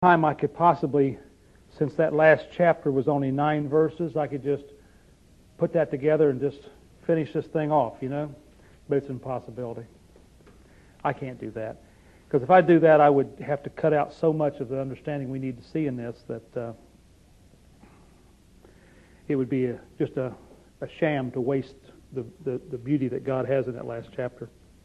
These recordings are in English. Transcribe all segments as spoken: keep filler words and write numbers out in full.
time I could possibly, since that last chapter was only nine verses, I could just put that together and just finish this thing off, you know? But it's an impossibility. I can't do that. Because if I do that, I would have to cut out so much of the understanding we need to see in this that uh, it would be a, just a, a sham to waste the, the, the beauty that God has in that last chapter.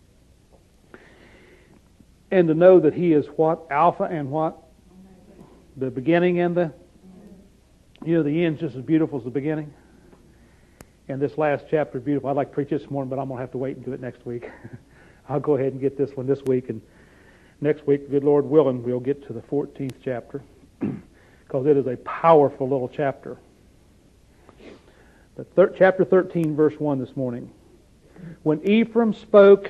And to know that He is what? Alpha and what? The beginning and the, you know, the end's just as beautiful as the beginning. And this last chapter is beautiful. I'd like to preach this morning, but I'm going to have to wait and do it next week. I'll go ahead and get this one this week, and next week, good Lord willing, we'll get to the fourteenth chapter, because it is a powerful little chapter. The thir- chapter thirteen, verse one this morning. When Ephraim spoke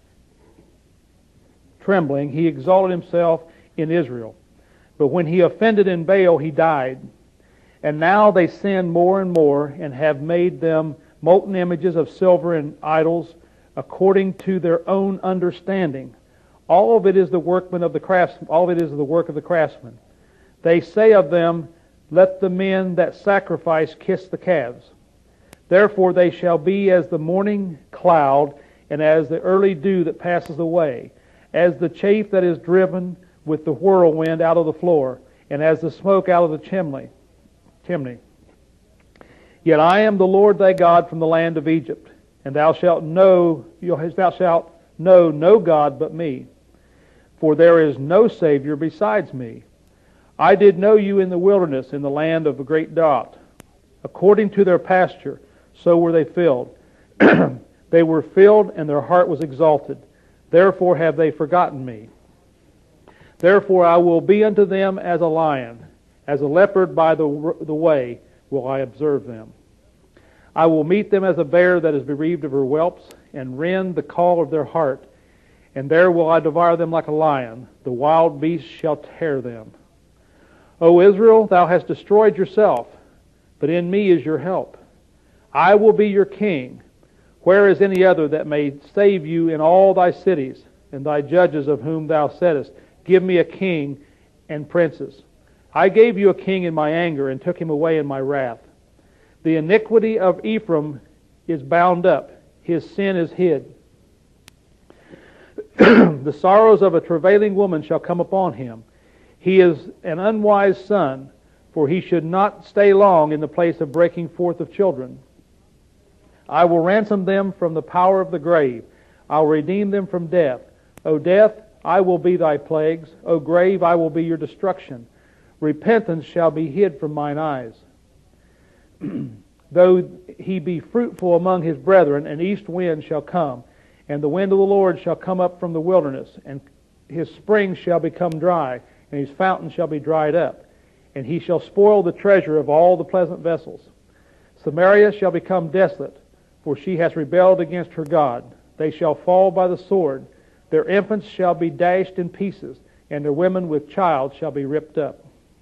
trembling, he exalted himself in Israel. But when he offended in Baal, he died. And now they sin more and more, and have made them molten images of silver and idols, according to their own understanding. All of it is the workman of the craftsman. All of it is the work of the craftsman. They say of them, "Let the men that sacrifice kiss the calves." Therefore they shall be as the morning cloud, and as the early dew that passes away, as the chaff that is driven with the whirlwind out of the floor, and as the smoke out of the chimney. Chimney. Yet I am the Lord thy God from the land of Egypt, and thou shalt know, thou shalt know no God but me, for there is no Savior besides me. I did know you in the wilderness, in the land of the great drought. According to their pasture, so were they filled. They were filled, and their heart was exalted. Therefore have they forgotten me. Therefore I will be unto them as a lion, as a leopard by the, the way will I observe them. I will meet them as a bear that is bereaved of her whelps, and rend the call of their heart. And there will I devour them like a lion. The wild beasts shall tear them. O Israel, thou hast destroyed yourself, but in me is your help. I will be your king. Where is any other that may save you in all thy cities, and thy judges of whom thou saidest, "Give me a king and princes"? I gave you a king in my anger, and took him away in my wrath. The iniquity of Ephraim is bound up. His sin is hid. The sorrows of a travailing woman shall come upon him. He is an unwise son, for he should not stay long in the place of breaking forth of children. I will ransom them from the power of the grave. I will redeem them from death. O death, I will be thy plagues. O grave, I will be your destruction. Repentance shall be hid from mine eyes. Though he be fruitful among his brethren, an east wind shall come, and the wind of the Lord shall come up from the wilderness, and his springs shall become dry, and his fountain shall be dried up, and he shall spoil the treasure of all the pleasant vessels. Samaria shall become desolate, for she has rebelled against her God. They shall fall by the sword. Their infants shall be dashed in pieces, and their women with child shall be ripped up.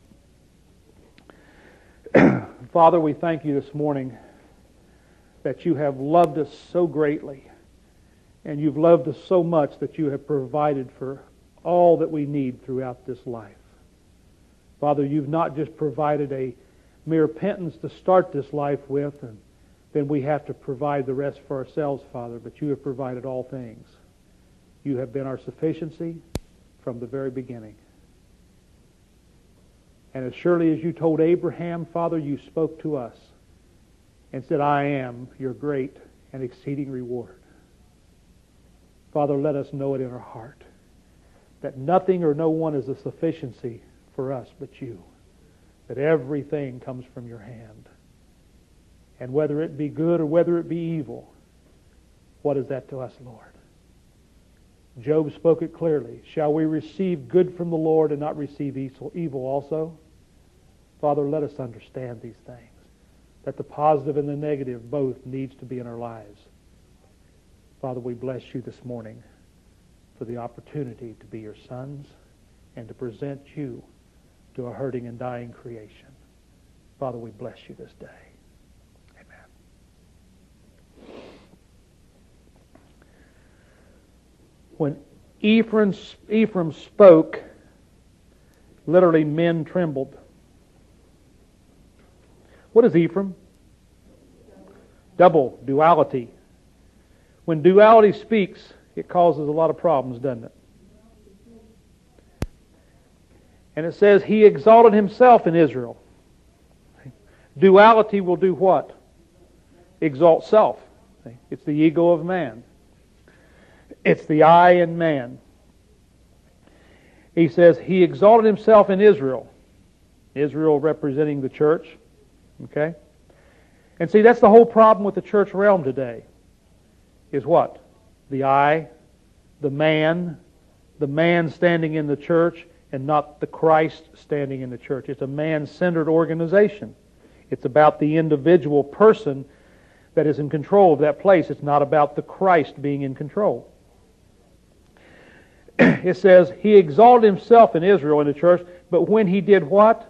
Father, we thank you this morning that you have loved us so greatly, and you've loved us so much that you have provided for all that we need throughout this life. Father, you've not just provided a mere pittance to start this life with, and then we have to provide the rest for ourselves, Father, but you have provided all things. You have been our sufficiency from the very beginning. And as surely as you told Abraham, Father, you spoke to us and said, "I am your great and exceeding reward." Father, let us know it in our heart, that nothing or no one is a sufficiency for us but you, that everything comes from your hand. And whether it be good or whether it be evil, what is that to us, Lord? Job spoke it clearly. Shall we receive good from the Lord and not receive evil also? Father, let us understand these things, that the positive and the negative both needs to be in our lives. Father, we bless you this morning for the opportunity to be your sons and to present you to a hurting and dying creation. Father, we bless you this day. When Ephraim, Ephraim spoke Literally, men trembled. What is Ephraim? Double, duality. When duality speaks, it causes a lot of problems, doesn't it? And it says, He exalted Himself in Israel. Duality will do what? Exalt self. It's the ego of man. It's the I in man. He says, He exalted Himself in Israel. Israel representing the church. Okay? And see, that's the whole problem with the church realm today. Is what? The I, the man, the man standing in the church, and not the Christ standing in the church. It's a man-centered organization. It's about the individual person that is in control of that place. It's not about the Christ being in control. It says, He exalted Himself in Israel, in the church, but when He did what?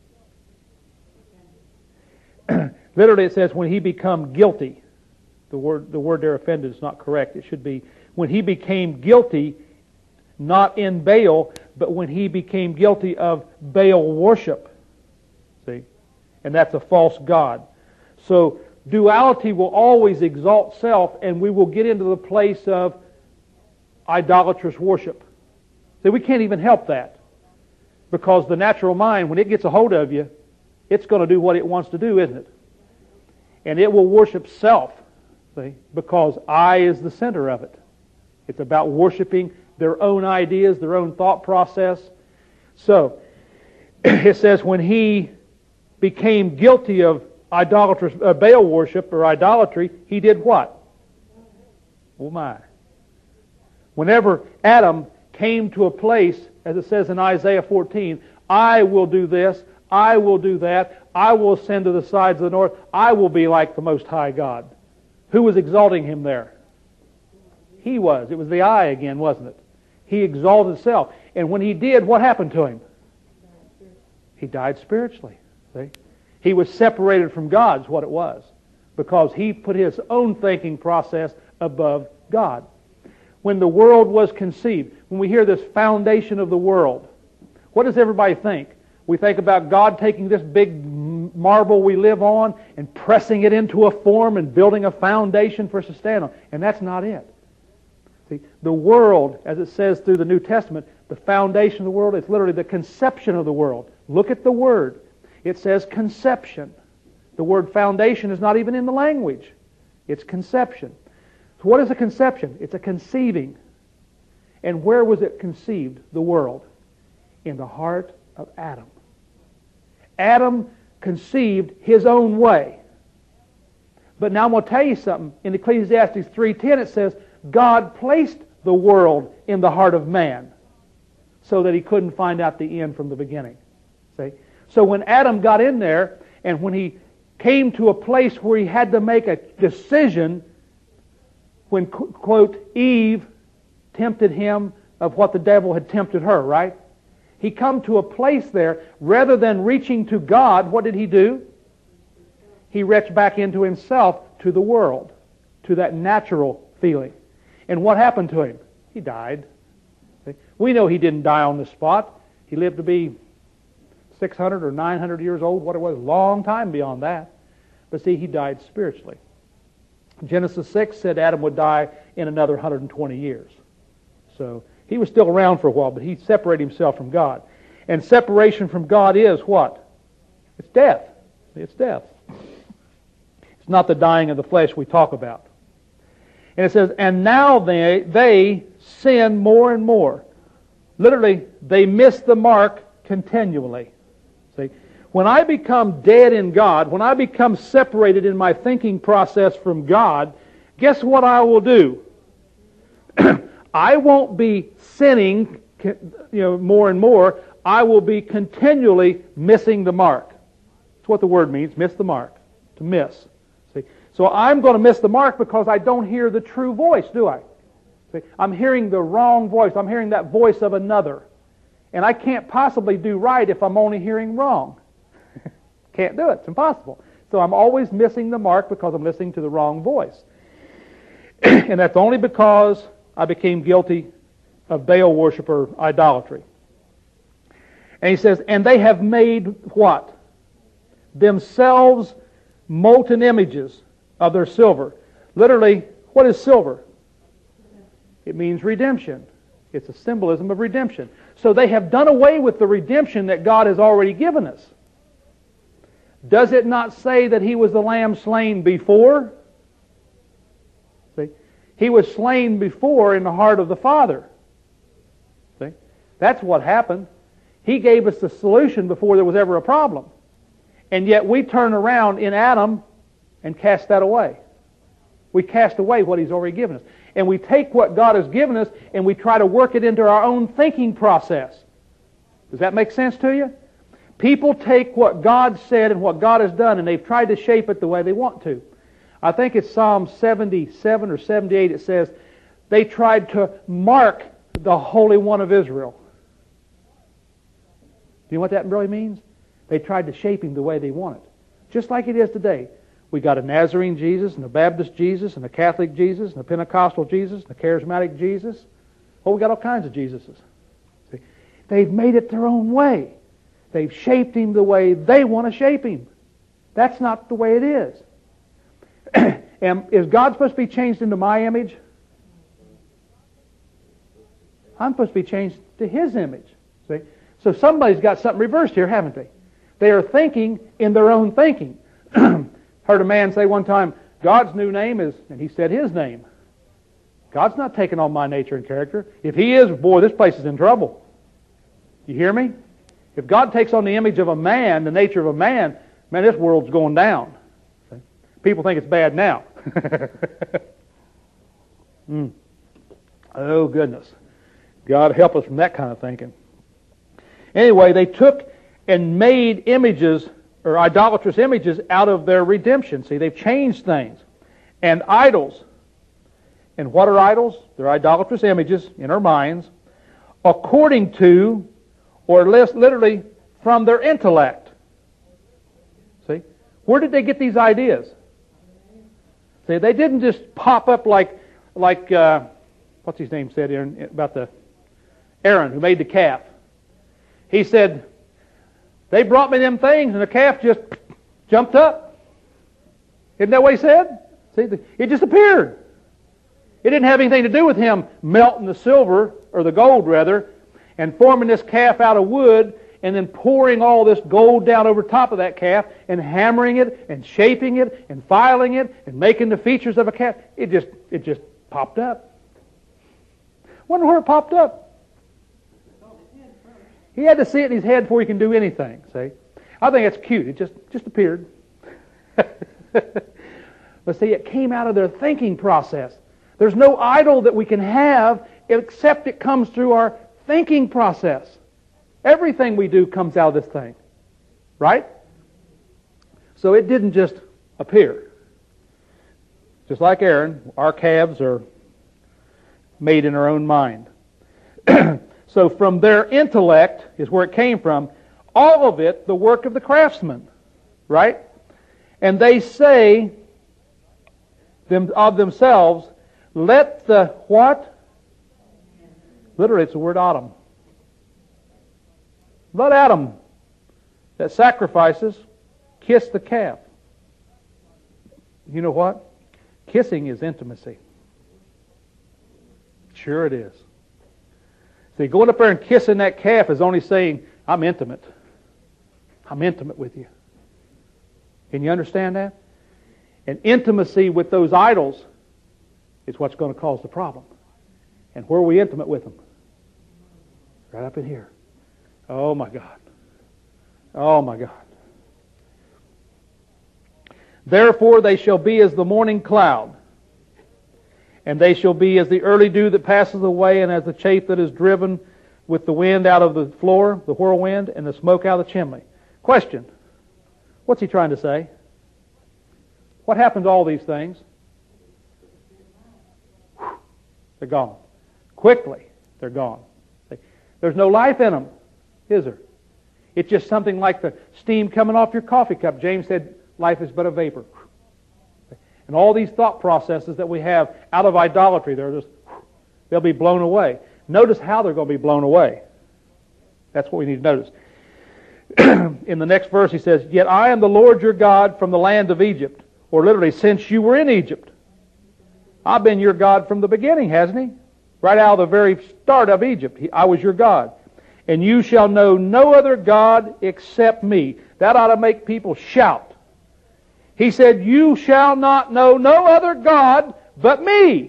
Literally it says, when He become guilty. The word, the word there, offended, is not correct. It should be, when He became guilty, not in Baal, but when He became guilty of Baal worship. See? And that's a false god. So, duality will always exalt self, and we will get into the place of idolatrous worship. See, we can't even help that. Because the natural mind, when it gets a hold of you, it's going to do what it wants to do, isn't it? And it will worship self, see, because I is the center of it. It's about worshiping their own ideas, their own thought process. So, it says when he became guilty of idolatrous uh, Baal worship or idolatry, he did what? Oh my. Whenever Adam came to a place, as it says in Isaiah fourteen, I will do this, I will do that, I will ascend to the sides of the north, I will be like the Most High God. Who was exalting him there? He was. It was the I again, wasn't it? He exalted himself. And when he did, what happened to him? He died spiritually. See? He was separated from God, is what it was. Because he put his own thinking process above God. When the world was conceived, when we hear this foundation of the world, what does everybody think? We think about God taking this big marble we live on and pressing it into a form and building a foundation for us to stand on. And that's not it. See, the world, as it says through the New Testament, the foundation of the world, it's literally the conception of the world. Look at the word. It says conception. The word foundation is not even in the language. It's conception. So what is a conception? It's a conceiving. And where was it conceived, the world? In the heart of Adam. Adam conceived his own way. But now I'm going to tell you something. In Ecclesiastes three ten it says, God placed the world in the heart of man so that he couldn't find out the end from the beginning. See? So when Adam got in there, and when he came to a place where he had to make a decision, when, quote, Eve tempted him of what the devil had tempted her, right? He come to a place there, rather than reaching to God, what did he do? He reached back into himself, to the world, to that natural feeling. And what happened to him? He died. See? We know he didn't die on the spot. He lived to be six hundred or nine hundred years old, what it was, a long time beyond that. But see, he died spiritually. Genesis six said Adam would die in another one hundred twenty years. So he was still around for a while, but he separated himself from God. And separation from God is what? It's death. It's death. It's not the dying of the flesh we talk about. And it says, and now they, they sin more and more. Literally, they miss the mark continually. See? When I become dead in God, when I become separated in my thinking process from God, guess what I will do? I won't be sinning, you know, more and more. I will be continually missing the mark. That's what the word means, miss the mark, to miss. See? So I'm going to miss the mark because I don't hear the true voice, do I? See? I'm hearing the wrong voice. I'm hearing that voice of another. And I can't possibly do right if I'm only hearing wrong. Can't do it. It's impossible. So I'm always missing the mark because I'm listening to the wrong voice. And that's only because I became guilty of Baal worship or idolatry. And he says, and they have made what? Themselves molten images of their silver. Literally, what is silver? It means redemption. It's a symbolism of redemption. So they have done away with the redemption that God has already given us. Does it not say that He was the Lamb slain before? See? He was slain before in the heart of the Father. See? That's what happened. He gave us the solution before there was ever a problem. And yet we turn around in Adam and cast that away. We cast away what He's already given us. And we take what God has given us and we try to work it into our own thinking process. Does that make sense to you? People take what God said and what God has done and they've tried to shape it the way they want to. I think it's Psalm seventy-seven or seventy-eight. It says, they tried to mark the Holy One of Israel. Do you know what that really means? They tried to shape Him the way they wanted. Just like it is today. We got a Nazarene Jesus, and a Baptist Jesus, and a Catholic Jesus, and a Pentecostal Jesus, and a Charismatic Jesus. Well, we got all kinds of Jesuses. See? They've made it their own way. They've shaped Him the way they want to shape Him. That's not the way it is. And is God supposed to be changed into my image? I'm supposed to be changed to His image. See? So somebody's got something reversed here, haven't they? They are thinking in their own thinking. Heard a man say one time, God's new name is, and he said His name. God's not taking on my nature and character. If He is, boy, this place is in trouble. You hear me? If God takes on the image of a man, the nature of a man, man, this world's going down. See? People think it's bad now. mm. Oh, goodness. God help us from that kind of thinking. Anyway, they took and made images or idolatrous images out of their redemption. See, they've changed things. And idols. And what are idols? They're idolatrous images in our minds according to, or literally from their intellect. See? Where did they get these ideas? See, they didn't just pop up like, like uh, what's his name said here about the Aaron who made the calf. He said, they brought me them things and the calf just jumped up. Isn't that what he said? See, it just appeared. It didn't have anything to do with him melting the silver, or the gold rather, and forming this calf out of wood and then pouring all this gold down over top of that calf and hammering it and shaping it and filing it and making the features of a calf. It just, it just popped up. Wonder where it popped up. He had to see it in his head before he can do anything, see? I think it's cute. It just, just appeared. But see, it came out of their thinking process. There's no idol that we can have except it comes through our thinking process. Everything we do comes out of this thing. Right? So it didn't just appear. Just like Aaron, our calves are made in our own mind. So from their intellect is where it came from. All of it, the work of the craftsman. Right? And they say them, of themselves, let the what? Literally, it's the word Adam. Let Adam that sacrifices kiss the calf. You know what? Kissing is intimacy. Sure it is. See, going up there and kissing that calf is only saying, I'm intimate. I'm intimate with you. Can you understand that? And intimacy with those idols is what's going to cause the problem. And where are we intimate with them? Right up in here. Oh my God. Oh my God. Therefore they shall be as the morning cloud, and they shall be as the early dew that passes away, and as the chaff that is driven with the wind out of the floor, the whirlwind, and the smoke out of the chimney. Question. What's he trying to say? What happened to all these things? They're gone. Quickly, they're gone. There's no life in them, is there? It's just something like the steam coming off your coffee cup. James said, life is but a vapor. And all these thought processes that we have out of idolatry, they're just, they'll be blown away. Notice how they're going to be blown away. That's what we need to notice. In the next verse he says, "Yet I am the Lord your God from the land of Egypt." Or literally, since you were in Egypt. I've been your God from the beginning, hasn't he? Right out of the very start of Egypt, he, I was your God. "And you shall know no other God except me." That ought to make people shout. He said, "You shall not know no other God but me."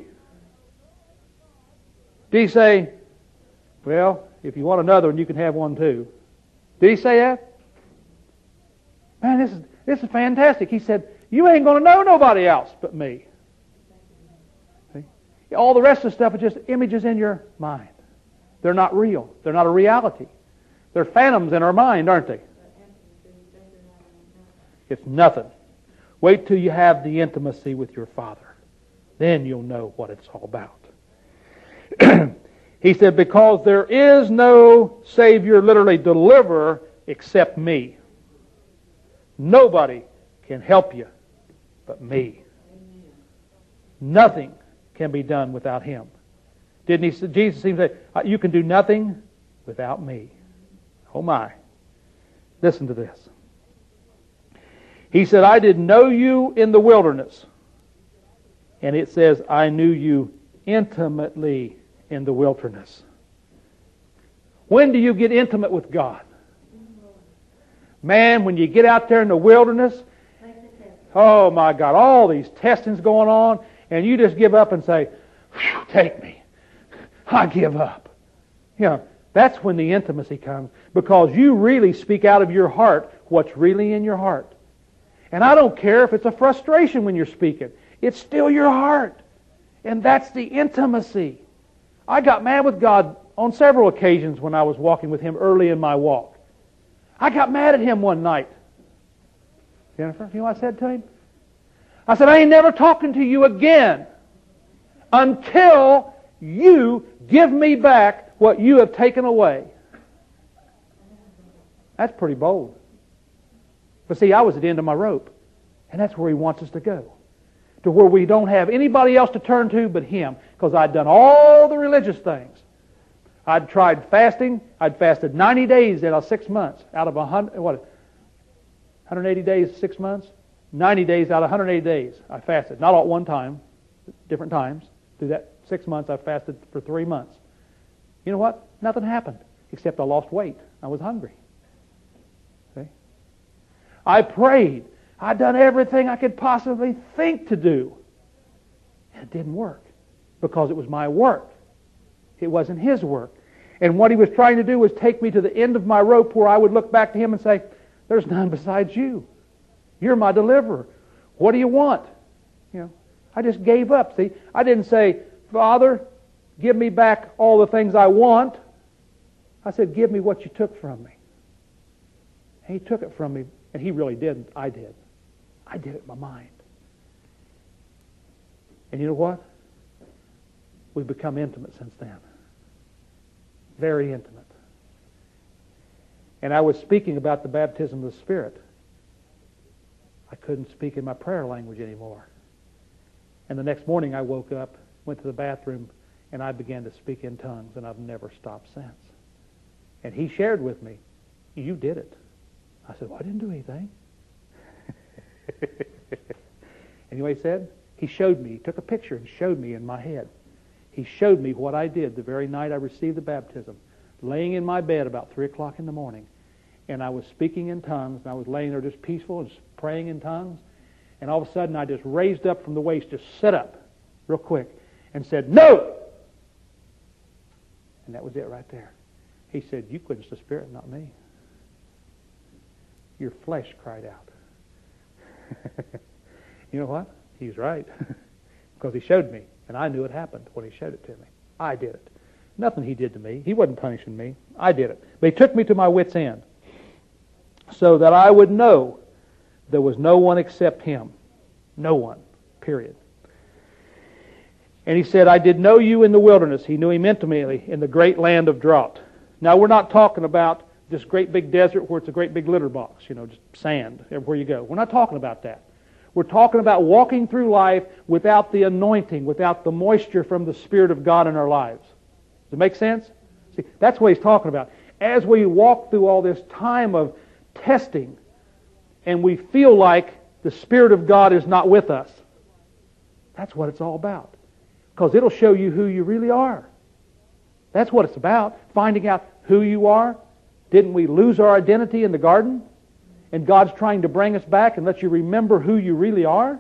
Did he say, "Well, if you want another one, you can have one too"? Did he say that? Man, this is this is fantastic. He said, "You ain't going to know nobody else but me." See? All the rest of the stuff is just images in your mind. They're not real. They're not a reality. They're phantoms in our mind, aren't they? It's nothing. Wait till you have the intimacy with your Father. Then you'll know what it's all about. He said, "Because there is no Savior, literally deliverer, except me." Nobody can help you but me. Nothing can be done without Him. Didn't he? Jesus seemed to say, "You can do nothing without me." Oh my. Listen to this. He said, "I did know you in the wilderness." And it says, "I knew you intimately in the wilderness." When do you get intimate with God? Man, when you get out there in the wilderness, oh my God, all these testings going on, and you just give up and say, "Take me. I give up." You know, that's when the intimacy comes, because you really speak out of your heart what's really in your heart. And I don't care if it's a frustration when you're speaking. It's still your heart. And that's the intimacy. I got mad with God on several occasions when I was walking with Him early in my walk. I got mad at Him one night. Jennifer, you know what I said to Him? I said, "I ain't never talking to you again until you give me back what you have taken away." That's pretty bold. But see, I was at the end of my rope. And that's where He wants us to go. To where we don't have anybody else to turn to but Him. Because I'd done all the religious things. I'd tried fasting. I'd fasted ninety days out of six months. Out of one hundred, what, one hundred eighty days, six months? ninety days out of one hundred eighty days I fasted. Not all at one time. Different times. Through that six months I fasted for three months. You know what? Nothing happened. Except I lost weight. I was hungry. See? I prayed. I'd done everything I could possibly think to do. And it didn't work. Because it was my work. It wasn't His work. And what He was trying to do was take me to the end of my rope where I would look back to Him and say, "There's none besides you. You're my deliverer. What do you want?" You know, I just gave up. See, I didn't say, "Father, give me back all the things I want." I said, "Give me what you took from me." And He took it from me. And He really didn't. I did. I did it in my mind. And you know what? We've become intimate since then. Very intimate. And I was speaking about the baptism of the Spirit. I couldn't speak in my prayer language anymore. And the next morning I woke up, went to the bathroom, and I began to speak in tongues, and I've never stopped since. And he shared with me, "You did it." I said, "Well, I didn't do anything." And you know what he said? He showed me, he took a picture and showed me in my head. He showed me what I did the very night I received the baptism, laying in my bed about three o'clock in the morning. And I was speaking in tongues, and I was laying there just peaceful and just praying in tongues. And all of a sudden I just raised up from the waist, just sat up real quick, and said, "No!" And that was it right there. He said, "You quenched the Spirit, not me." Your flesh cried out. You know what? He's right. Because he showed me, and I knew it happened when he showed it to me. I did it. Nothing he did to me. He wasn't punishing me. I did it. But he took me to my wit's end so that I would know there was no one except him. No one. Period. And he said, "I did know you in the wilderness." He knew him intimately in the great land of drought. Now, we're not talking about this great big desert where it's a great big litter box, you know, just sand everywhere you go. We're not talking about that. We're talking about walking through life without the anointing, without the moisture from the Spirit of God in our lives. Does it make sense? See, that's what he's talking about. As we walk through all this time of testing and we feel like the Spirit of God is not with us. That's what it's all about. Because it'll show you who you really are. That's what it's about. Finding out who you are. Didn't we lose our identity in the garden? And God's trying to bring us back and let you remember who you really are?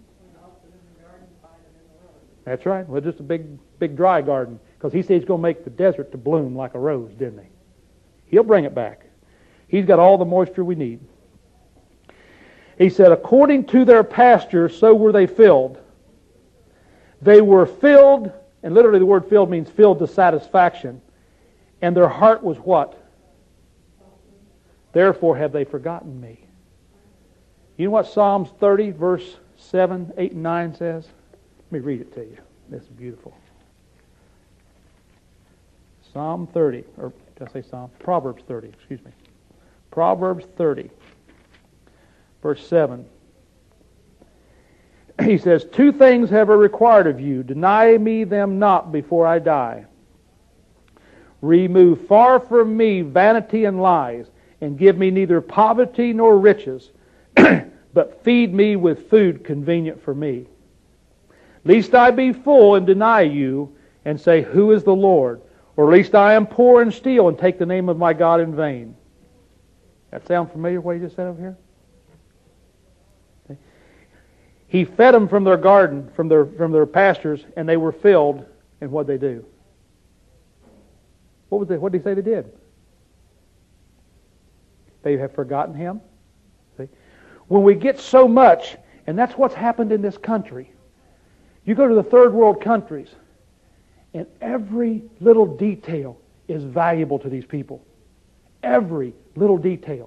That's right. Well, just a big, big dry garden. Because He said He's going to make the desert to bloom like a rose, didn't He? He'll bring it back. He's got all the moisture we need. He said, according to their pasture, so were they filled. They were filled, and literally the word filled means filled to satisfaction. And their heart was what? Therefore have they forgotten me. You know what Psalms thirty, verse seven, eight, and nine says? Let me read it to you. This is beautiful. Psalm thirty, or did I say Psalm? Proverbs thirty, excuse me. Proverbs thirty, verse seven. He says, two things have I required of you. Deny me them not before I die. Remove far from me vanity and lies, and give me neither poverty nor riches, but feed me with food convenient for me. Lest I be full and deny you, and say, who is the Lord? Or lest I am poor and steal, and take the name of my God in vain. That sound familiar, what he just said over here? He fed them from their garden, from their from their pastures, and they were filled. And what did they do? What was they? What did he say they did? They have forgotten Him. See? When we get so much, and that's what's happened in this country. You go to the third world countries, and every little detail is valuable to these people. Every little detail.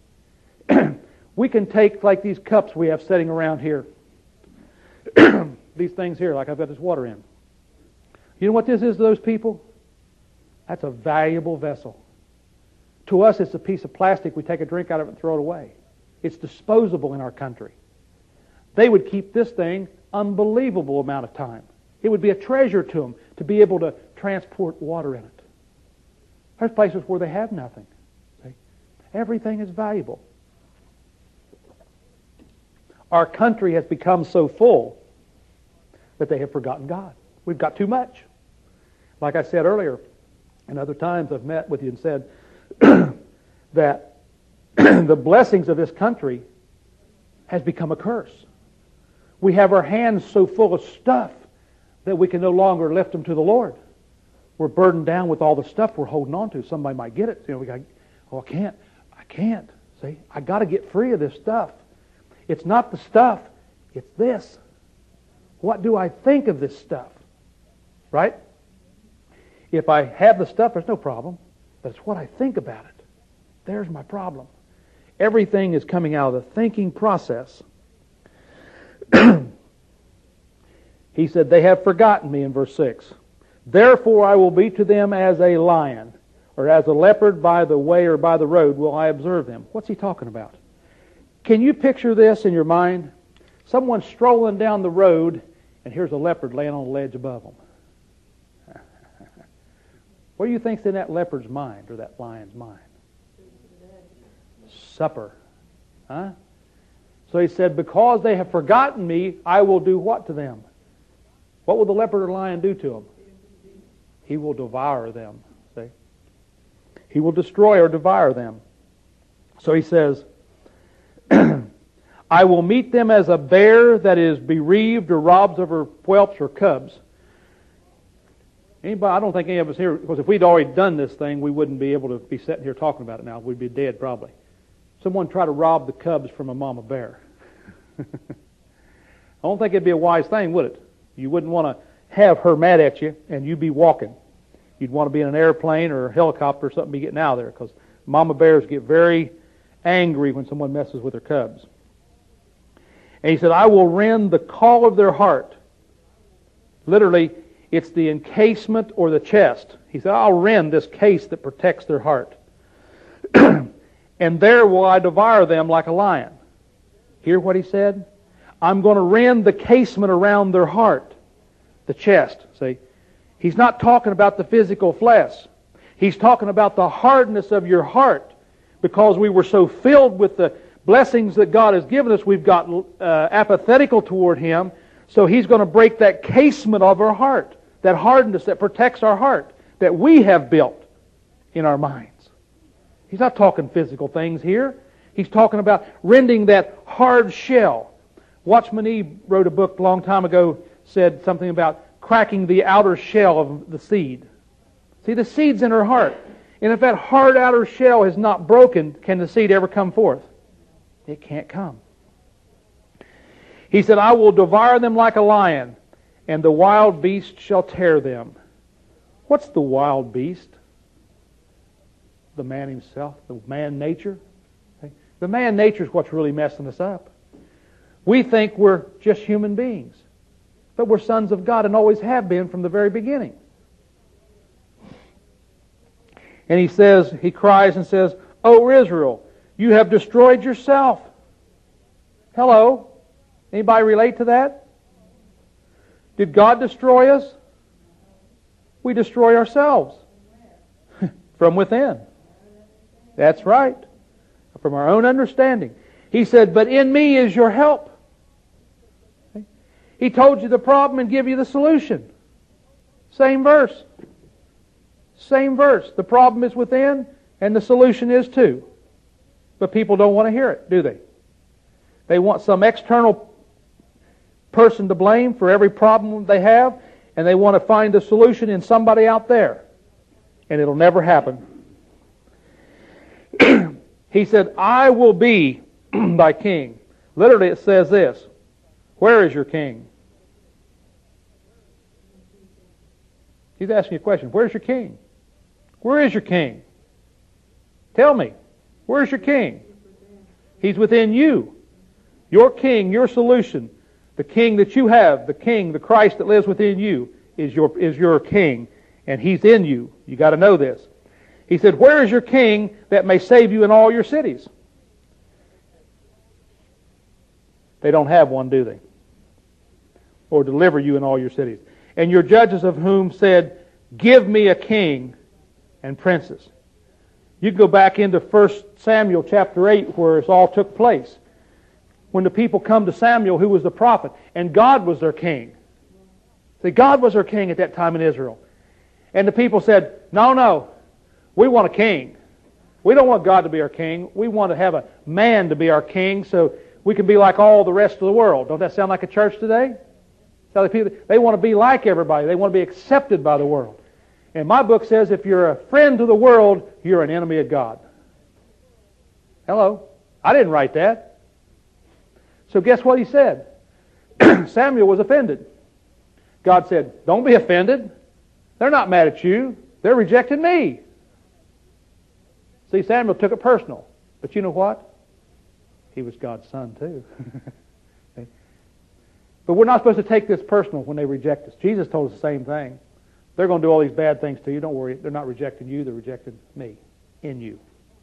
We can take like these cups we have sitting around here. These things here, like I've got this water in. You know what this is to those people? That's a valuable vessel. To us, it's a piece of plastic. We take a drink out of it and throw it away. It's disposable in our country. They would keep this thing unbelievable amount of time. It would be a treasure to them to be able to transport water in it. There's places where they have nothing. See? Everything is valuable. Our country has become so full that they have forgotten God. We've got too much. Like I said earlier, and other times I've met with you and said that the blessings of this country has become a curse. We have our hands so full of stuff that we can no longer lift them to the Lord. We're burdened down with all the stuff we're holding on to. Somebody might get it. You know, we got, oh, I can't. I can't. See, I got to get free of this stuff. It's not the stuff, it's this. What do I think of this stuff? Right? If I have the stuff, there's no problem. But it's what I think about it. There's my problem. Everything is coming out of the thinking process. He said, they have forgotten me in verse six. Therefore I will be to them as a lion, or as a leopard by the way or by the road will I observe them. What's he talking about? Can you picture this in your mind? Someone strolling down the road, and here's a leopard laying on a ledge above them. What do you think's in that leopard's mind, or that lion's mind? Supper. Huh? So he said, because they have forgotten me, I will do what to them? What will the leopard or lion do to them? He will devour them. See? He will destroy or devour them. So he says, I will meet them as a bear that is bereaved or robs of her whelps or cubs. Anybody? I don't think any of us here, because if we'd already done this thing, we wouldn't be able to be sitting here talking about it now. We'd be dead probably. Someone try to rob the cubs from a mama bear. I don't think it'd be a wise thing, would it? You wouldn't want to have her mad at you and you be walking. You'd want to be in an airplane or a helicopter or something, be getting out of there, because mama bears get very angry when someone messes with their cubs. And he said, I will rend the caul of their heart. Literally, it's the encasement or the chest. He said, I'll rend this case that protects their heart. And there will I devour them like a lion. Hear what he said? I'm going to rend the casement around their heart. The chest, see? He's not talking about the physical flesh. He's talking about the hardness of your heart because we were so filled with the blessings that God has given us, we've got uh, apathetical toward Him. So He's going to break that casement of our heart, that hardness that protects our heart, that we have built in our minds. He's not talking physical things here. He's talking about rending that hard shell. Watchman Nee wrote a book a long time ago, said something about cracking the outer shell of the seed. See, the seed's in her heart. And if that hard outer shell is not broken, can the seed ever come forth? It can't come. He said, I will devour them like a lion, and the wild beast shall tear them. What's the wild beast? The man himself, the man nature. The man nature is what's really messing us up. We think we're just human beings, but we're sons of God and always have been from the very beginning. And he says, he cries and says, O Israel, you have destroyed yourself. Hello? Anybody relate to that? Did God destroy us? We destroy ourselves from within. That's right. From our own understanding. He said, but in me is your help. He told you the problem and give you the solution. Same verse. Same verse. The problem is within and the solution is too. But people don't want to hear it, do they? They want some external person to blame for every problem they have, and they want to find the solution in somebody out there. And it'll never happen. He said, I will be thy king. Literally it says this. Where is your king? He's asking you a question. Where's your king? Where is your king? Tell me. Where's your king? He's within you. Your king, your solution, the king that you have, the king, the Christ that lives within you is your, is your king. And He's in you. You got to know this. He said, where is your king that may save you in all your cities? They don't have one, do they? Or deliver you in all your cities. And your judges of whom said, give me a king and princes. You can go back into First Samuel chapter eight where it all took place. When the people come to Samuel, who was the prophet, and God was their king. See, God was their king at that time in Israel. And the people said, no, no. We want a king. We don't want God to be our king. We want to have a man to be our king so we can be like all the rest of the world. Don't that sound like a church today? So the people, they want to be like everybody. They want to be accepted by the world. And my book says if you're a friend to the world, you're an enemy of God. Hello. I didn't write that. So guess what he said? Samuel was offended. God said, don't be offended. They're not mad at you. They're rejecting me. See, Samuel took it personal. But you know what? He was God's son too. But we're not supposed to take this personal when they reject us. Jesus told us the same thing. They're going to do all these bad things to you. Don't worry. They're not rejecting you. They're rejecting me in you.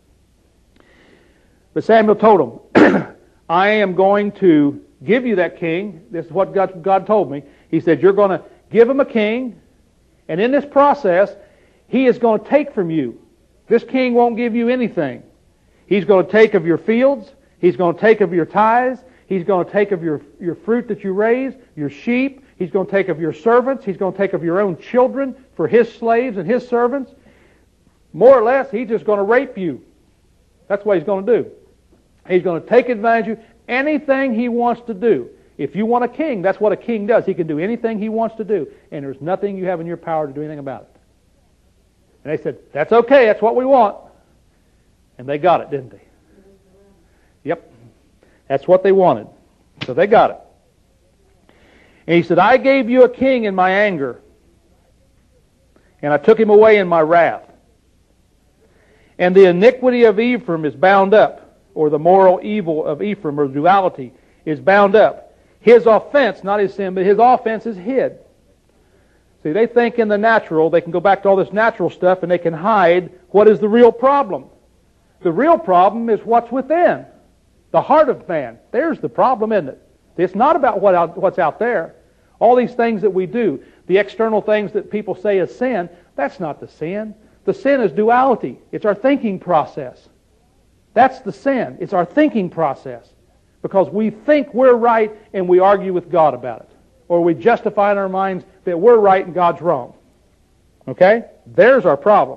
But Samuel told him, I am going to give you that king. This is what God, God told me. He said, you're going to give him a king. And in this process, he is going to take from you. This king won't give you anything. He's going to take of your fields. He's going to take of your tithes. He's going to take of your, your fruit that you raise, your sheep. He's going to take of your servants. He's going to take of your own children for his slaves and his servants. More or less, he's just going to rape you. That's what he's going to do. He's going to take advantage of you. Anything he wants to do. If you want a king, that's what a king does. He can do anything he wants to do. And there's nothing you have in your power to do anything about it. And they said, that's okay, that's what we want. And they got it, didn't they? Yep. That's what they wanted. So they got it. And he said, I gave you a king in my anger, and I took him away in my wrath. And the iniquity of Ephraim is bound up, or the moral evil of Ephraim, or duality, is bound up. His offense, not his sin, but his offense is hid. See, they think in the natural, they can go back to all this natural stuff and they can hide what is the real problem. The real problem is what's within. The heart of man. There's the problem, isn't it? It's not about what out, what's out there. All these things that we do, the external things that people say is sin, that's not the sin. The sin is duality. It's our thinking process. That's the sin. It's our thinking process. Because we think we're right and we argue with God about it. Or we justify in our minds that we're right and God's wrong. Okay? There's our problem.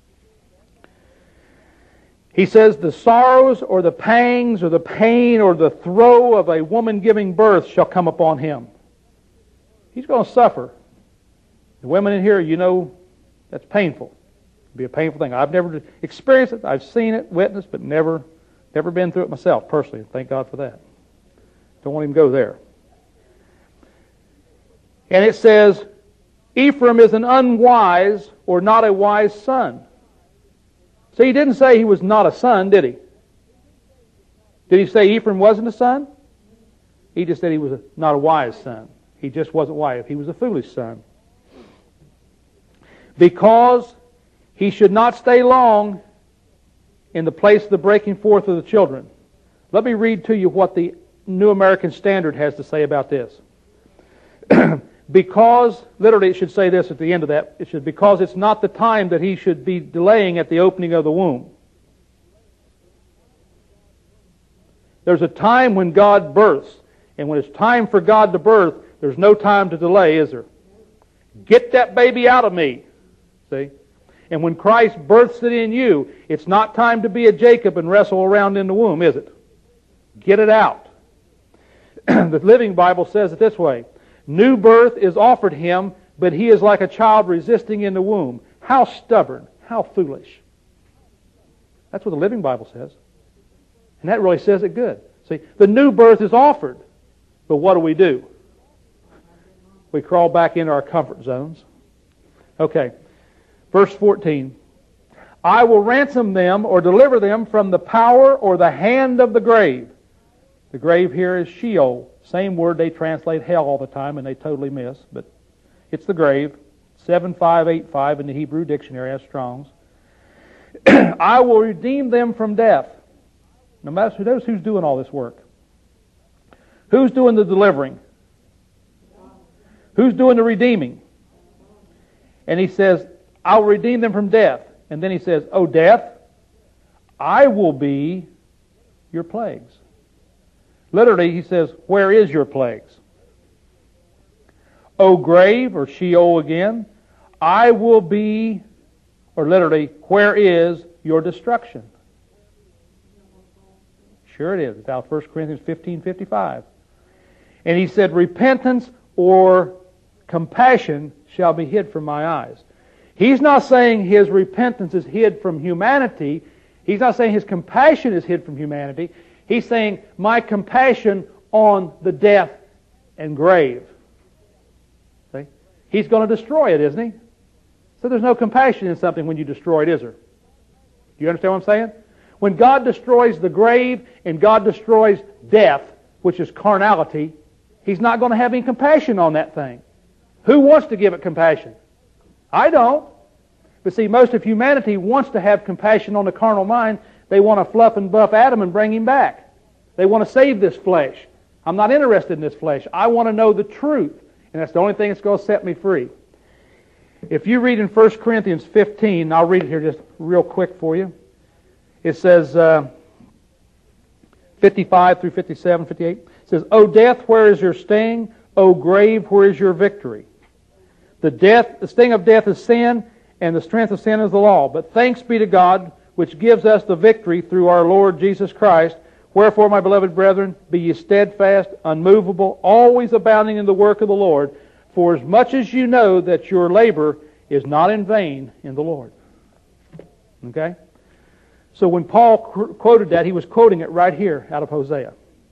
He says, the sorrows or the pangs or the pain or the throe of a woman giving birth shall come upon him. He's going to suffer. The women in here, you know, that's painful. It'll be a painful thing. I've never experienced it. I've seen it, witnessed, but never, never been through it myself personally. Thank God for that. Don't want him to go there. And it says, Ephraim is an unwise or not a wise son. See, he didn't say he was not a son, did he? Did he say Ephraim wasn't a son? He just said he was a, not a wise son. He just wasn't wise. He was a foolish son. Because he should not stay long in the place of the breaking forth of the children. Let me read to you what the New American Standard has to say about this. Because, literally it should say this at the end of that, it should, because it's not the time that he should be delaying at the opening of the womb. There's a time when God births, and when it's time for God to birth, there's no time to delay, is there? Get that baby out of me. See? And when Christ births it in you, it's not time to be a Jacob and wrestle around in the womb, is it? Get it out. The Living Bible says it this way. New birth is offered him, but he is like a child resisting in the womb. How stubborn, how foolish. That's what the Living Bible says. And that really says it good. See, the new birth is offered, but what do we do? We crawl back into our comfort zones. Okay, verse fourteen. I will ransom them or deliver them from the power or the hand of the grave. The grave here is Sheol. Same word they translate hell all the time and they totally miss, but it's the grave. seven five eight five in the Hebrew dictionary as Strong's. I will redeem them from death. No matter who knows who's doing all this work. Who's doing the delivering? Who's doing the redeeming? And he says, I'll redeem them from death. And then he says, O death, I will be your plagues. Literally, he says, where is your plagues? O grave, or Sheol again, I will be, or literally, where is your destruction? Sure it is. It's out of First Corinthians fifteen fifty-five. And he said, repentance or compassion shall be hid from my eyes. He's not saying his repentance is hid from humanity. He's not saying his compassion is hid from humanity. He's saying, my compassion on the death and grave. See? He's going to destroy it, isn't he? So there's no compassion in something when you destroy it, is there? Do you understand what I'm saying? When God destroys the grave and God destroys death, which is carnality, He's not going to have any compassion on that thing. Who wants to give it compassion? I don't. But see, most of humanity wants to have compassion on the carnal mind. They want to fluff and buff Adam and bring him back. They want to save this flesh. I'm not interested in this flesh. I want to know the truth. And that's the only thing that's going to set me free. If you read in First Corinthians fifteen, I'll read it here just real quick for you. It says, uh, fifty-five through fifty-seven, fifty-eight. It says, O death, where is your sting? O grave, where is your victory? The death, the sting of death is sin, and the strength of sin is the law. But thanks be to God, which gives us the victory through our Lord Jesus Christ. Wherefore, my beloved brethren, be ye steadfast, unmovable, always abounding in the work of the Lord, for as much as you know that your labor is not in vain in the Lord. Okay? So when Paul qu- quoted that, he was quoting it right here out of Hosea.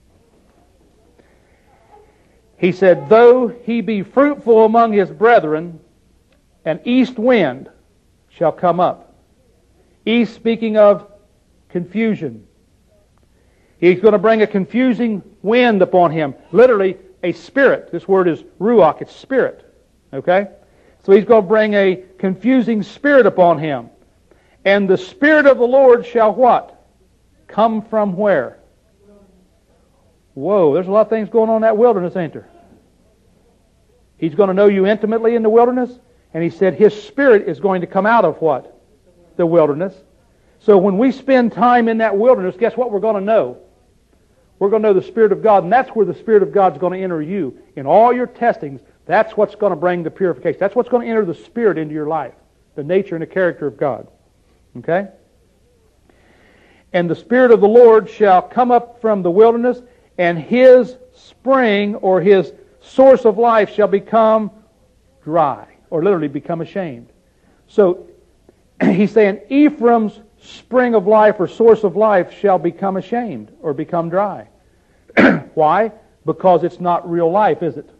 He said, though he be fruitful among his brethren, an east wind shall come up. East speaking of confusion. He's going to bring a confusing wind upon him. Literally, a spirit. This word is ruach, it's spirit. Okay? So he's going to bring a confusing spirit upon him. And the Spirit of the Lord shall what? Come from where? Whoa, there's a lot of things going on in that wilderness, ain't there? He's going to know you intimately in the wilderness. And he said his Spirit is going to come out of what? The wilderness. So when we spend time in that wilderness, guess what we're going to know? We're going to know the Spirit of God, and that's where the Spirit of God's going to enter you. In all your testings, that's what's going to bring the purification. That's what's going to enter the Spirit into your life, the nature and the character of God. Okay? And the Spirit of the Lord shall come up from the wilderness, and His spring or His source of life shall become dry, or literally become ashamed. So he's saying Ephraim's spring of life or source of life shall become ashamed or become dry. Why? Because it's not real life, is it?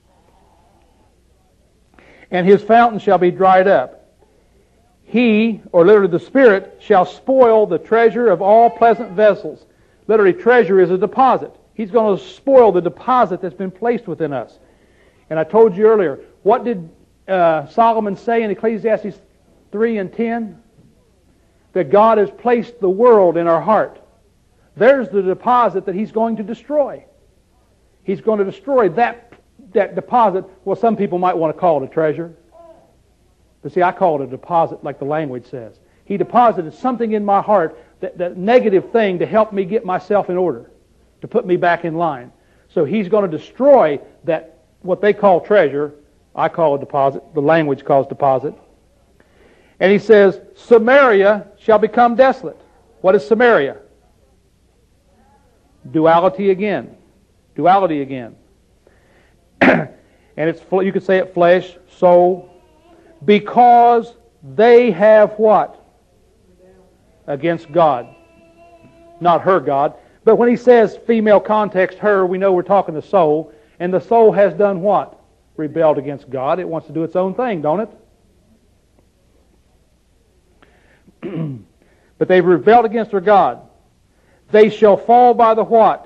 And his fountain shall be dried up. He, or literally the Spirit, shall spoil the treasure of all pleasant vessels. Literally, treasure is a deposit. He's going to spoil the deposit that's been placed within us. And I told you earlier, what did uh, Solomon say in Ecclesiastes three and ten? That God has placed the world in our heart. There's the deposit that He's going to destroy. He's going to destroy that, that deposit. Well, some people might want to call it a treasure. But see, I call it a deposit like the language says. He deposited something in my heart, that, that negative thing, to help me get myself in order, to put me back in line. So He's going to destroy that, what they call treasure. I call a deposit. The language calls deposit. And He says, Samaria shall become desolate. What is Samaria? Duality again. Duality again. And it's, you could say it flesh, soul. Because they have what? Against God. Not her God. But when he says female context, her, we know we're talking the soul. And the soul has done what? Rebelled against God. It wants to do its own thing, don't it? But they've rebelled against their God. They shall fall by the what?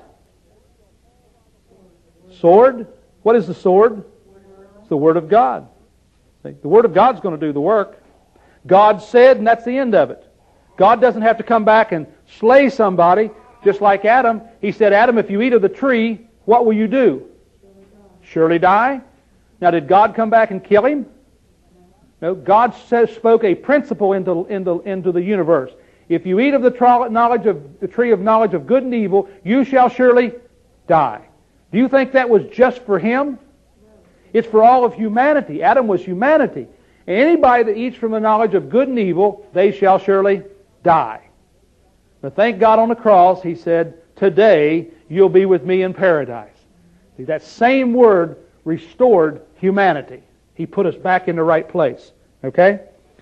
Sword? What is the sword? It's the Word of God. See, the Word of God's going to do the work. God said, and that's the end of it. God doesn't have to come back and slay somebody, just like Adam. He said, Adam, if you eat of the tree, what will you do? Surely die. Now, did God come back and kill him? No. God says, spoke a principle into, into, into the universe. If you eat of the knowledge of the tree of knowledge of good and evil, you shall surely die. Do you think that was just for him? It's for all of humanity. Adam was humanity. And anybody that eats from the knowledge of good and evil, they shall surely die. But thank God on the cross, He said, today you'll be with me in paradise. See, that same word restored humanity. He put us back in the right place. Okay?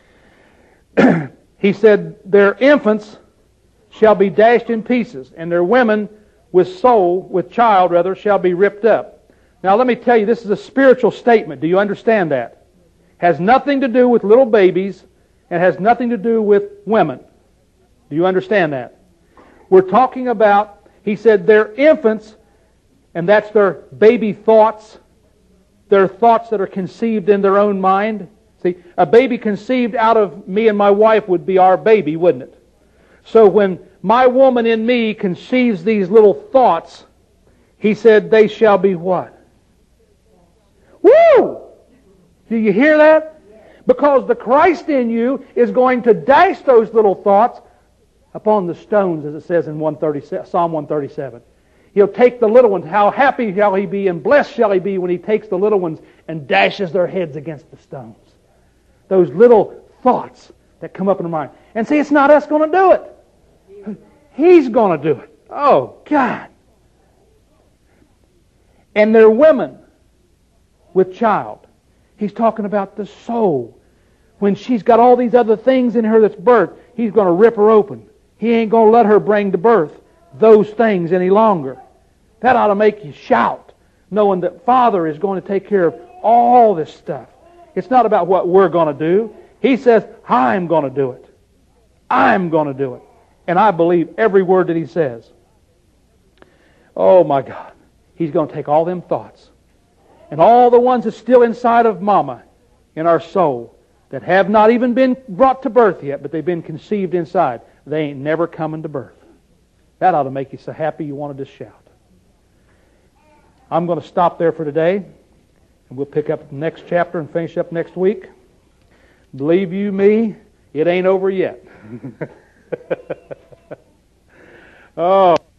He said, their infants shall be dashed in pieces, and their women with soul, with child rather, shall be ripped up. Now let me tell you, this is a spiritual statement. Do you understand that? Has nothing to do with little babies, and has nothing to do with women. Do you understand that? We're talking about, he said, their infants, and that's their baby thoughts, their thoughts that are conceived in their own mind. See, a baby conceived out of me and my wife would be our baby, wouldn't it? So when my woman in me conceives these little thoughts, he said, they shall be what? Woo! Do you hear that? Because the Christ in you is going to dash those little thoughts upon the stones, as it says in Psalm one thirty-seven. He'll take the little ones. How happy shall he be and blessed shall he be when he takes the little ones and dashes their heads against the stones. Those little thoughts that come up in the mind. And see, it's not us going to do it. He's going to do it. Oh, God. And they're women with child. He's talking about the soul. When she's got all these other things in her that's birthed, He's going to rip her open. He ain't going to let her bring to birth those things any longer. That ought to make you shout, knowing that Father is going to take care of all this stuff. It's not about what we're going to do. He says, I'm going to do it. I'm going to do it. And I believe every word that He says. Oh my God. He's going to take all them thoughts and all the ones that's still inside of Mama in our soul that have not even been brought to birth yet, but they've been conceived inside. They ain't never coming to birth. That ought to make you so happy you want to just shout. I'm going to stop there for today, and we'll pick up the next chapter and finish up next week. Believe you me, it ain't over yet. Oh.